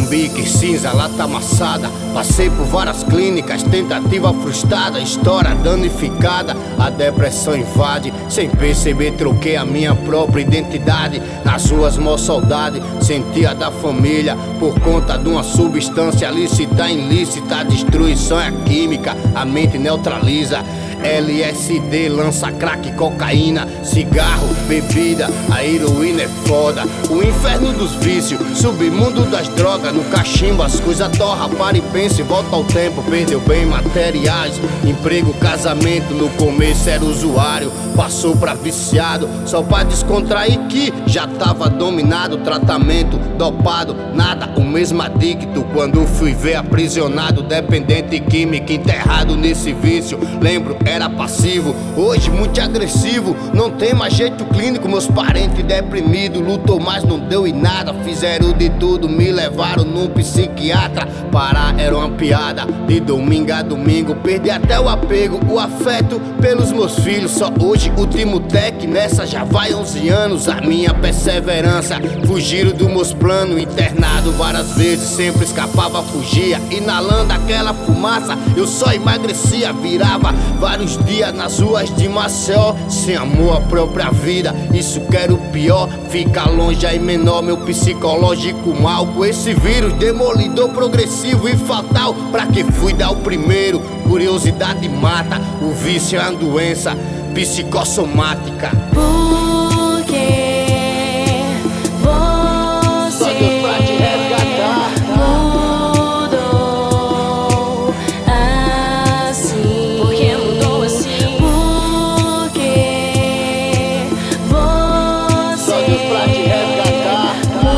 alambique, cinza, lata amassada. Passei por várias clínicas, tentativa frustrada, história danificada. A depressão invade, sem perceber troquei a minha própria identidade. Nas ruas mó saudade, sentia da família por conta de uma substância lícita, ilícita. Destruição é química, a mente neutraliza. LSD, lança crack, cocaína, cigarro, bebida, a heroína é foda. O inferno dos vícios, submundo das drogas. No cachimbo as coisas torra, para e pensa e volta ao tempo. Perdeu bem materiais, emprego, casamento. No começo era usuário, passou pra viciado. Só pra descontrair que já tava dominado. Tratamento, dopado, nada, o mesmo adicto. Quando fui ver aprisionado, dependente químico, enterrado nesse vício. Lembro, era passivo, hoje muito agressivo. Não tem mais jeito clínico, meus parentes deprimidos. Lutou, mas não deu em nada. Fizeram de tudo, me levaram num psiquiatra. Parar era uma piada, de domingo a domingo. Perdi até o apego, o afeto pelos meus filhos. Só hoje o Timotec, nessa já vai 11 anos. A minha perseverança, fugiram dos meus planos. Internado várias vezes, sempre escapava, fugia. Inalando aquela fumaça, eu só emagrecia. Virava vários dias nas ruas de Maceió, sem amor à própria vida. Isso que era o pior, fica longe aí menor. Meu psicológico mal com esse vírus demolidor, progressivo e fatal. Pra que fui dar o primeiro? Curiosidade mata, o vício é uma doença psicossomática. Porque você só Deus pra te resgatar. Mudou assim. Porque mudou assim. Porque você Só Deus pra te resgatar.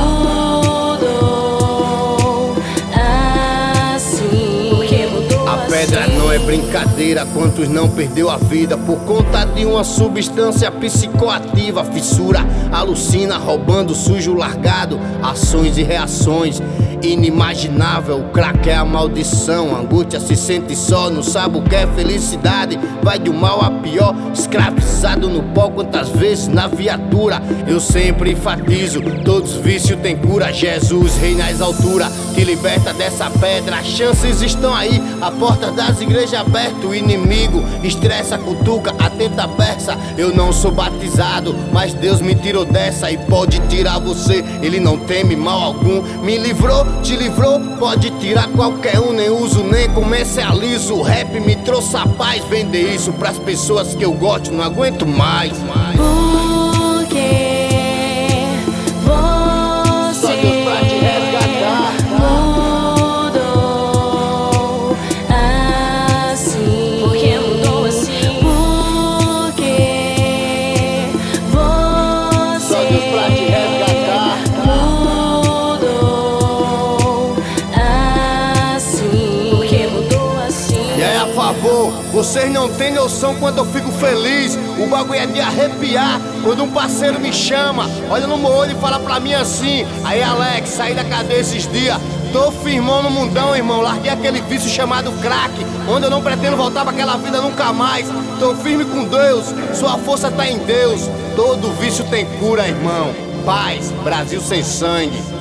Mudou assim. Porque mudou A pedra não é brincadeira, quantos não perdeu a vida por conta de uma substância psicoativa. Fissura, alucina, roubando, sujo, largado. Ações e reações, inimaginável. O crack é a maldição, a angústia se sente só. Não sabe o que é felicidade, vai de mal a pior. Escravizado no pó, quantas vezes na viatura. Eu sempre enfatizo, todos vícios têm cura. Jesus reina às alturas, te liberta dessa pedra. As chances estão aí, a porta das igrejas aberta. O inimigo estressa, cutuca, atenta a beça. Eu não sou batizado, mas Deus me tirou dessa. E pode tirar você, Ele não teme mal algum. Me livrou, te livrou, pode tirar qualquer um. Nem uso, nem comercializo. O rap me trouxe a paz. Vender isso pras pessoas que eu gosto, não aguento mais. Porque Só Deus pra te você resgatar. mudou assim. Porque mudou assim. Porque Só Deus pra te você resgatar. mudou assim. Porque mudou assim. E aí, a favor, vocês não têm noção quando eu fico feliz. O bagulho é de arrepiar. Quando um parceiro me chama, olha no meu olho e fala pra mim assim: aí Alex, saí da cadeia esses dias, tô firmão no mundão, irmão. Larguei aquele vício chamado crack, onde eu não pretendo voltar pra aquela vida nunca mais. Tô firme com Deus, sua força tá em Deus. Todo vício tem cura, irmão. Paz, Brasil sem sangue.